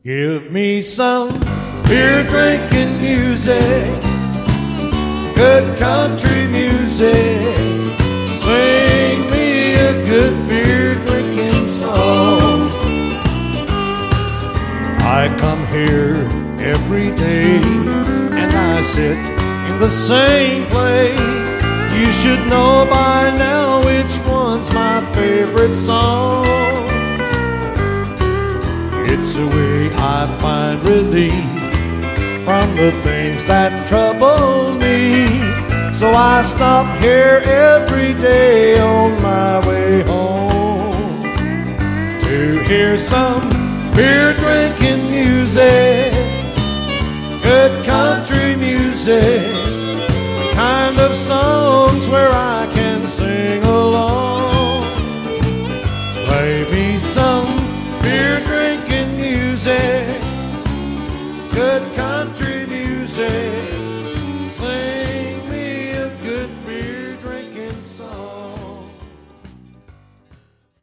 Give me some beer drinking music, good country music. Sing me a good beer drinking song. I come here every day and I sit in the same place. You should know by now which one's my favorite song. It's the way I find relief from the things that trouble me. So I stop here every day on my way home to hear some beer drinking music, good country music, the kind of songs where I can sing along. Play me some beer drinking music, good country music.